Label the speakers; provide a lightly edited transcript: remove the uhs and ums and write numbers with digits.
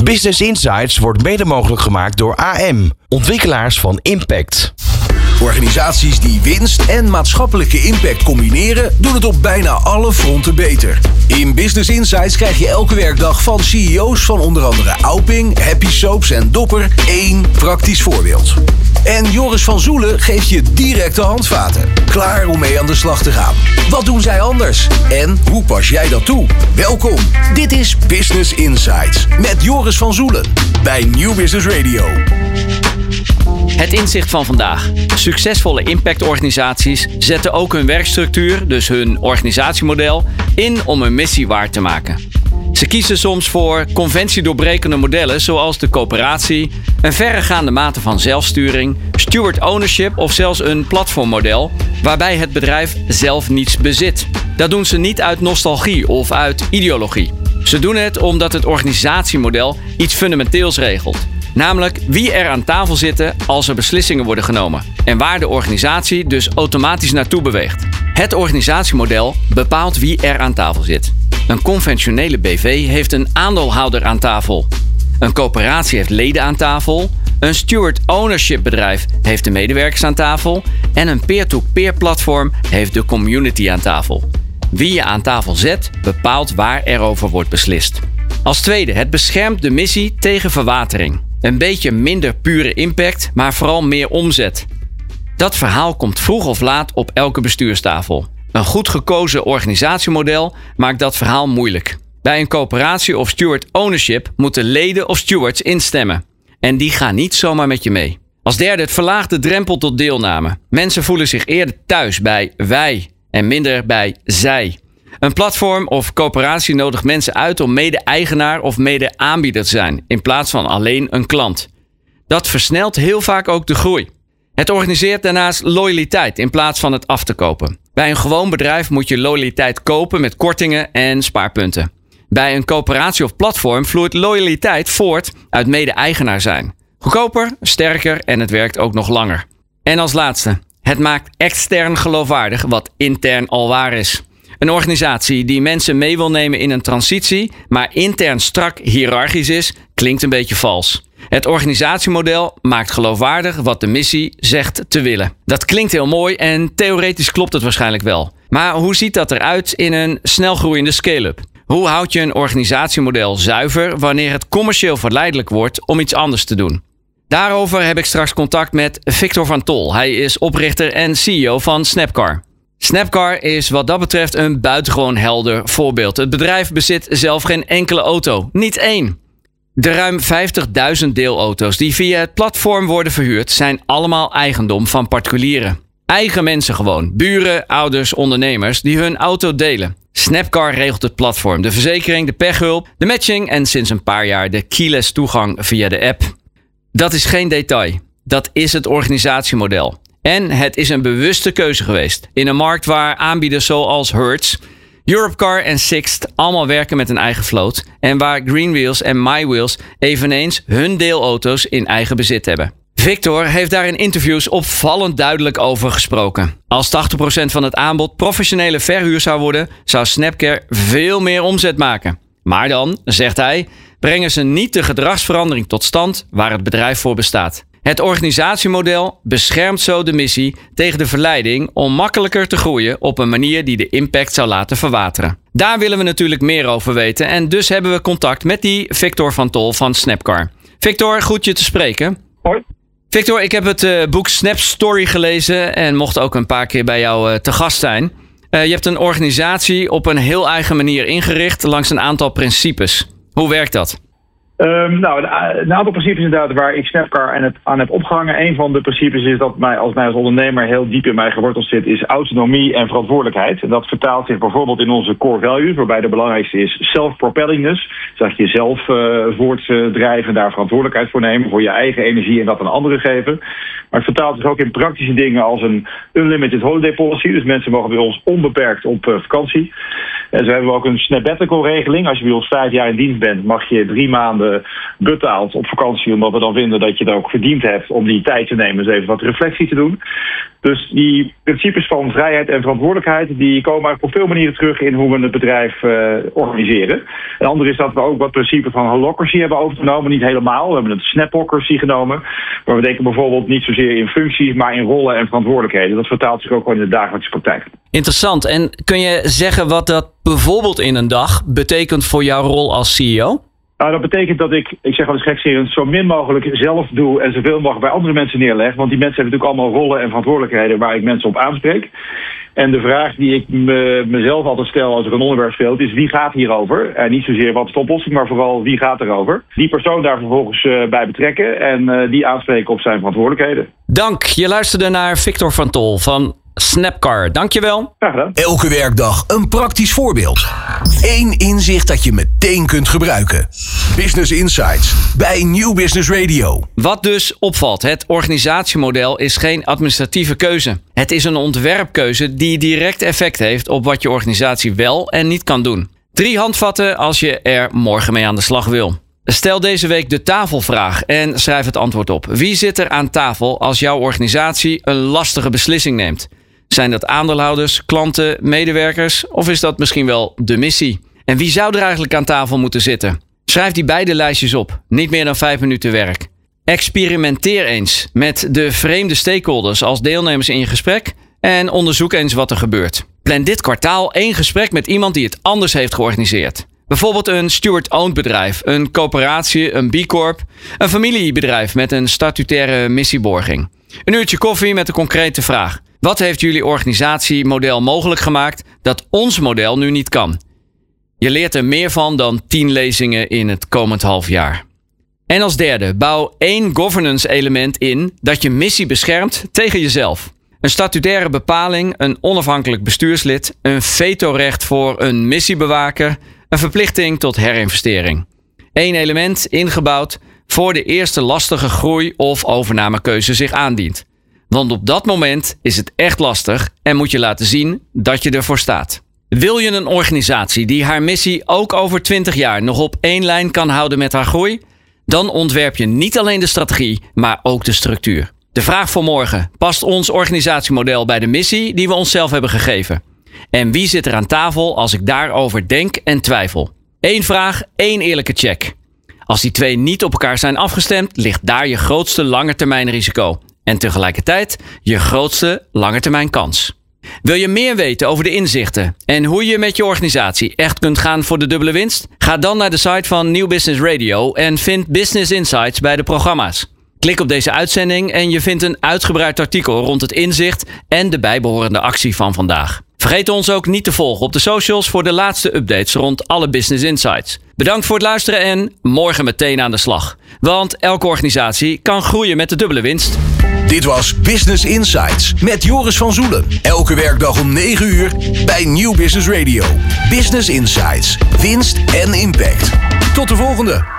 Speaker 1: Business Insights wordt mede mogelijk gemaakt door AM, ontwikkelaars van Impact.
Speaker 2: Organisaties die winst en maatschappelijke impact combineren, doen het op bijna alle fronten beter. In Business Insights krijg je elke werkdag van CEO's van onder andere Auping, Happy Soaps en Dopper 1 praktisch voorbeeld. En Joris van Zoelen geeft je directe handvaten. Klaar om mee aan de slag te gaan. Wat doen zij anders? En hoe pas jij dat toe? Welkom, dit is Business Insights met Joris van Zoelen bij Nieuw Business Radio.
Speaker 3: Het inzicht van vandaag. Succesvolle impactorganisaties zetten ook hun werkstructuur, dus hun organisatiemodel, in om hun missie waar te maken. Ze kiezen soms voor conventiedoorbrekende modellen zoals de coöperatie, een verregaande mate van zelfsturing, steward ownership of zelfs een platformmodel waarbij het bedrijf zelf niets bezit. Dat doen ze niet uit nostalgie of uit ideologie. Ze doen het omdat het organisatiemodel iets fundamenteels regelt. Namelijk wie er aan tafel zitten als er beslissingen worden genomen. En waar de organisatie dus automatisch naartoe beweegt. Het organisatiemodel bepaalt wie er aan tafel zit. Een conventionele BV heeft een aandeelhouder aan tafel. Een coöperatie heeft leden aan tafel. Een steward ownership bedrijf heeft de medewerkers aan tafel. En een peer-to-peer platform heeft de community aan tafel. Wie je aan tafel zet, bepaalt waar er over wordt beslist. Als tweede, het beschermt de missie tegen verwatering. Een beetje minder pure impact, maar vooral meer omzet. Dat verhaal komt vroeg of laat op elke bestuurstafel. Een goed gekozen organisatiemodel maakt dat verhaal moeilijk. Bij een coöperatie of steward ownership moeten leden of stewards instemmen. En die gaan niet zomaar met je mee. Als derde, het verlaagt de drempel tot deelname. Mensen voelen zich eerder thuis bij wij en minder bij zij. Een platform of coöperatie nodigt mensen uit om mede-eigenaar of mede-aanbieder te zijn, in plaats van alleen een klant. Dat versnelt heel vaak ook de groei. Het organiseert daarnaast loyaliteit in plaats van het af te kopen. Bij een gewoon bedrijf moet je loyaliteit kopen met kortingen en spaarpunten. Bij een coöperatie of platform vloeit loyaliteit voort uit mede-eigenaar zijn. Goedkoper, sterker en het werkt ook nog langer. En als laatste, het maakt extern geloofwaardig wat intern al waar is. Een organisatie die mensen mee wil nemen in een transitie, maar intern strak hiërarchisch is, klinkt een beetje vals. Het organisatiemodel maakt geloofwaardig wat de missie zegt te willen. Dat klinkt heel mooi en theoretisch klopt het waarschijnlijk wel. Maar hoe ziet dat eruit in een snelgroeiende scale-up? Hoe houd je een organisatiemodel zuiver wanneer het commercieel verleidelijk wordt om iets anders te doen? Daarover heb ik straks contact met Victor van Tol. Hij is oprichter en CEO van Snapcar. Snapcar is wat dat betreft een buitengewoon helder voorbeeld. Het bedrijf bezit zelf geen enkele auto, niet één. De ruim 50.000 deelauto's die via het platform worden verhuurd zijn allemaal eigendom van particulieren. Eigen mensen gewoon, buren, ouders, ondernemers die hun auto delen. Snapcar regelt het platform, de verzekering, de pechhulp, de matching en sinds een paar jaar de keyless toegang via de app. Dat is geen detail, dat is het organisatiemodel. En het is een bewuste keuze geweest. In een markt waar aanbieders zoals Hertz, Europcar en Sixt allemaal werken met een eigen vloot. En waar Greenwheels en MyWheels eveneens hun deelauto's in eigen bezit hebben. Victor heeft daar in interviews opvallend duidelijk over gesproken. Als 80% van het aanbod professionele verhuur zou worden, zou Snapcar veel meer omzet maken. Maar dan, zegt hij, brengen ze niet de gedragsverandering tot stand waar het bedrijf voor bestaat. Het organisatiemodel beschermt zo de missie tegen de verleiding om makkelijker te groeien op een manier die de impact zou laten verwateren. Daar willen we natuurlijk meer over weten en dus hebben we contact met die Victor van Tol van Snapcar. Victor, goed je te spreken.
Speaker 4: Hoi.
Speaker 3: Victor, ik heb het boek Snap Story gelezen en mocht ook een paar keer bij jou te gast zijn. Je hebt een organisatie op een heel eigen manier ingericht langs een aantal principes. Hoe werkt dat?
Speaker 4: Een aantal principes inderdaad waar ik Snapcar aan heb opgehangen. Een van de principes is dat mij als ondernemer heel diep in mij geworteld zit, is autonomie en verantwoordelijkheid. En dat vertaalt zich bijvoorbeeld in onze core values, waarbij de belangrijkste is self-propellingness. Dus dat je zelf voortdrijven en daar verantwoordelijkheid voor nemen, voor je eigen energie en dat aan anderen geven. Maar het vertaalt zich ook in praktische dingen als een unlimited holiday policy. Dus mensen mogen bij ons onbeperkt op vakantie. En zo hebben we ook een sabbatical regeling. Als je bij ons 5 jaar in dienst bent, mag je 3 maanden betaald op vakantie, omdat we dan vinden dat je het ook verdiend hebt om die tijd te nemen, eens even wat reflectie te doen. Dus die principes van vrijheid en verantwoordelijkheid, die komen eigenlijk op veel manieren terug in hoe we het bedrijf organiseren. Een ander is dat we ook wat principes van holacracy hebben overgenomen. Niet helemaal. We hebben het snapocracy genomen. Maar we denken bijvoorbeeld niet zozeer in functies, maar in rollen en verantwoordelijkheden. Dat vertaalt zich ook gewoon in de dagelijkse praktijk.
Speaker 3: Interessant. En kun je zeggen wat dat bijvoorbeeld in een dag betekent voor jouw rol als CEO?
Speaker 4: Nou, dat betekent dat ik zeg wel eens gekscherend, zo min mogelijk zelf doe en zoveel mogelijk bij andere mensen neerleg. Want die mensen hebben natuurlijk allemaal rollen en verantwoordelijkheden waar ik mensen op aanspreek. En de vraag die ik mezelf altijd stel als er een onderwerp speelt is: wie gaat hierover? En niet zozeer wat is de oplossing, maar vooral wie gaat erover. Die persoon daar vervolgens bij betrekken en die aanspreken op zijn verantwoordelijkheden.
Speaker 3: Dank. Je luisterde naar Victor van Tol van Snapcar. Dankjewel.
Speaker 4: Graag gedaan.
Speaker 2: Elke werkdag een praktisch voorbeeld. 1 inzicht dat je meteen kunt gebruiken. Business Insights bij Nieuw Business Radio.
Speaker 3: Wat dus opvalt, het organisatiemodel is geen administratieve keuze. Het is een ontwerpkeuze die direct effect heeft op wat je organisatie wel en niet kan doen. 3 handvatten als je er morgen mee aan de slag wil. Stel deze week de tafelvraag en schrijf het antwoord op. Wie zit er aan tafel als jouw organisatie een lastige beslissing neemt? Zijn dat aandeelhouders, klanten, medewerkers of is dat misschien wel de missie? En wie zou er eigenlijk aan tafel moeten zitten? Schrijf die beide lijstjes op. Niet meer dan 5 minuten werk. Experimenteer eens met de vreemde stakeholders als deelnemers in je gesprek en onderzoek eens wat er gebeurt. Plan dit kwartaal 1 gesprek met iemand die het anders heeft georganiseerd. Bijvoorbeeld een steward-owned bedrijf, een coöperatie, een B-corp, een familiebedrijf met een statutaire missieborging. Een uurtje koffie met een concrete vraag. Wat heeft jullie organisatiemodel mogelijk gemaakt dat ons model nu niet kan? Je leert er meer van dan 10 lezingen in het komend half jaar. En als derde, bouw 1 governance element in dat je missie beschermt tegen jezelf. Een statutaire bepaling, een onafhankelijk bestuurslid, een vetorecht voor een missiebewaker, een verplichting tot herinvestering. 1 element ingebouwd voor de eerste lastige groei- of overnamekeuze zich aandient. Want op dat moment is het echt lastig en moet je laten zien dat je ervoor staat. Wil je een organisatie die haar missie ook over 20 jaar nog op 1 lijn kan houden met haar groei? Dan ontwerp je niet alleen de strategie, maar ook de structuur. De vraag voor morgen: past ons organisatiemodel bij de missie die we onszelf hebben gegeven? En wie zit er aan tafel als ik daarover denk en twijfel? 1 vraag, 1 eerlijke check. Als die 2 niet op elkaar zijn afgestemd, ligt daar je grootste langetermijnrisico. En tegelijkertijd je grootste langetermijnkans. Wil je meer weten over de inzichten en hoe je met je organisatie echt kunt gaan voor de dubbele winst? Ga dan naar de site van Nieuw Business Radio en vind Business Insights bij de programma's. Klik op deze uitzending en je vindt een uitgebreid artikel rond het inzicht en de bijbehorende actie van vandaag. Vergeet ons ook niet te volgen op de socials voor de laatste updates rond alle Business Insights. Bedankt voor het luisteren en morgen meteen aan de slag. Want elke organisatie kan groeien met de dubbele winst.
Speaker 2: Dit was Business Insights met Joris van Zoelen. Elke werkdag om 9 uur bij Nieuw Business Radio. Business Insights. Winst en impact. Tot de volgende.